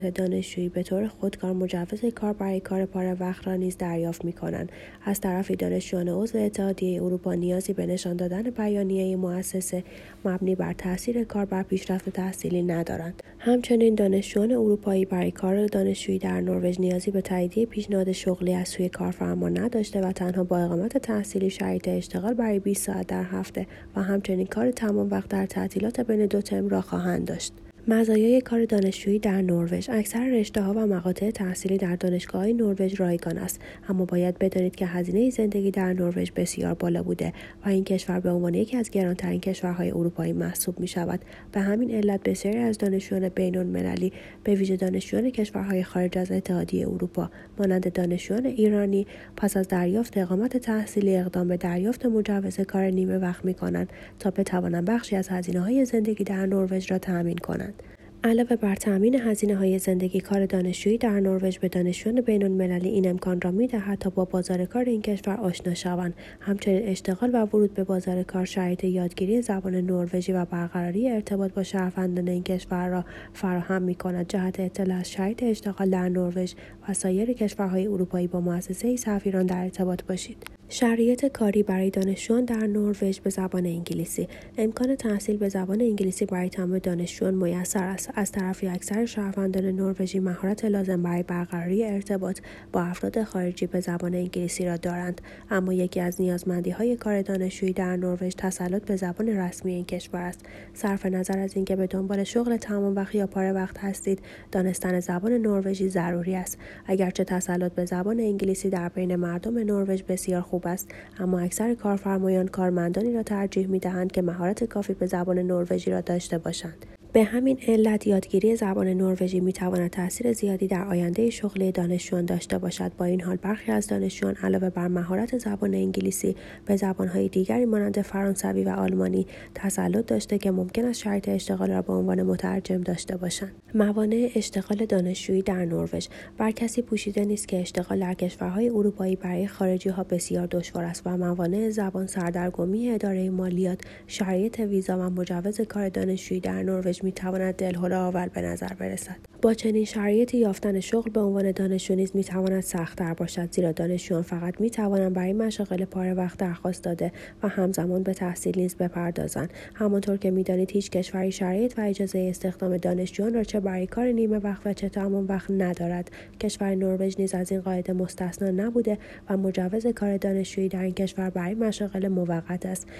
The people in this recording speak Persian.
دانشجویی به طور خودکار مجوز کار برای کار پاره وقت را نیز دریافت می‌کنند. از طرفی دانشجویان عضو اتحادیه اروپا نیازی به نشان دادن بیانیه مؤسسه مبنی بر تاثیر کار بر پیشرفت تحصیلی ندارند. همچنین دانشجویان اروپایی برای کار دانشجویی در نروژ نیازی به تایید پیشنهاد شغلی از سوی کارفرما نداشته و تنها با اقامت تحصیلی شرایط اشتغال برای 20 ساعت در هفته و همچنین کار تمام وقت در تعطیلات بین دو ترم را خواهند داشت. مزایای کار دانشجویی در نروژ: اکثر رشته‌ها و مقاطع تحصیلی در دانشگاه‌های نروژ رایگان است، اما باید بدانید که هزینه زندگی در نروژ بسیار بالا بوده و این کشور به عنوان یکی از گرانترین کشورهای اروپایی محسوب می‌شود. به همین علت بسیاری از دانشجویان بین‌المللی، به ویژه دانشجویان کشورهای خارج از اتحادیه اروپا مانند دانشجویان ایرانی، پس از دریافت اقامت تحصیلی اقدام به دریافت مجوز کار نیمه وقت می‌کنند تا بتوانند بخشی از هزینه‌های زندگی در نروژ را تأمین کنند. علاوه بر تأمین هزینه‌های زندگی، کار دانشجویی در نروژ به دانشجویان بین‌المللی این امکان را می‌دهد تا با بازار کار این کشور آشنا شوند. همچنین اشتغال و ورود به بازار کار شرایط یادگیری زبان نروژی و برقراری ارتباط با شهروندان این کشور را فراهم می‌کند. جهت اطلاع از شرایط اشتغال در نروژ و سایر کشورهای اروپایی با مؤسسه سفیران در ارتباط باشید. شرایط کاری برای دانشجویان در نروژ به زبان انگلیسی: امکان تحصیل به زبان انگلیسی برای تمام دانشجویان میسر است. از طرفی اکثر شهروندان نروژی مهارت لازم برای برقراری ارتباط با افراد خارجی به زبان انگلیسی را دارند، اما یکی از نیازمندی‌های کار دانشجویی در نروژ تسلط به زبان رسمی این کشور است. صرف نظر از اینکه به دنبال شغل تمام وقت یا پاره وقت هستید، دانستن زبان نروژی ضروری است. اگرچه تسلط به زبان انگلیسی در بین مردم نروژ بسیار خوب است، اما اکثر کارفرمایان کارمندانی را ترجیح می‌دهند که مهارت کافی به زبان نروژی را داشته باشند. به همین علت یادگیری زبان نروژی می‌تواند تأثیر زیادی در آینده شغلی دانشجویان داشته باشد. با این حال برخی از دانشجویان علاوه بر مهارت زبان انگلیسی به زبان‌های دیگری مانند فرانسوی و آلمانی تسلط داشته که ممکن است شرایط اشتغال را به عنوان مترجم داشته باشند. موانع اشتغال دانشجویی در نروژ: بر کسی پوشیده نیست که اشتغال در کشورهای اروپایی برای خارجی‌ها بسیار دشوار است و موانع زبان، سردرگمی اداره مالیات، شرایط ویزا و مجوز کار دانشجویی در نروژ می‌تواند دلهره‌آور به نظر برسد. با چنین شرایطی یافتن شغل به عنوان دانشجو نیز می‌تواند سخت‌تر باشد، زیرا دانشجویان فقط می‌توانند برای مشاغل پاره وقت درخواست داده و همزمان به تحصیل نیز بپردازند. همانطور که می‌دانید هیچ کشوری شرایط و اجازه استخدام دانشجویان را چه برای کار نیمه وقت و چه تمام وقت ندارد. کشور نروژ نیز از این قاعده مستثنا نبوده و مجوز کار دانشجویی در این کشور برای مشاغل موقت است.